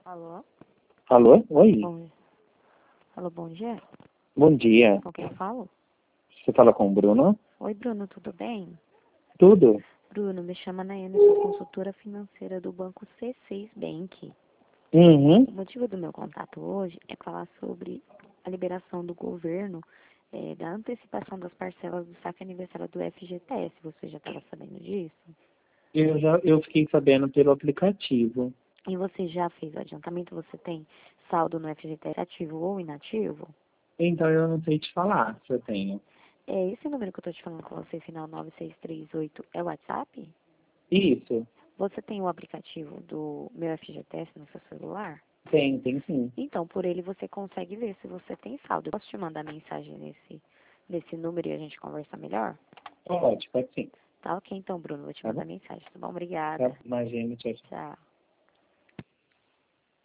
Alô? Alô? Oi. Bom, alô, bom dia. Bom dia. Com quem eu falo? Você fala com o Bruno? Oi, Bruno, tudo bem? Tudo? Bruno, me chama Nayane, sou consultora financeira do banco C6 Bank. Uhum. O motivo do meu contato hoje é falar sobre a liberação do governo da antecipação das parcelas do saque aniversário do FGTS. Você já estava sabendo disso? Eu fiquei sabendo pelo aplicativo. E você já fez o adiantamento? Você tem saldo no FGTS ativo ou inativo? Então eu não sei te falar se eu tenho. Esse número que eu estou te falando com você, final 9638, é o WhatsApp? Isso. Você tem o aplicativo do meu FGTS no seu celular? Tem sim. Então, por ele você consegue ver se você tem saldo. Eu posso te mandar mensagem nesse número e a gente conversar melhor? Pode sim. Tá ok, então, Bruno. Vou te Tá mandar bom? mensagem, tá bom? Tá, Obrigada. imagina, tchau. Tchau.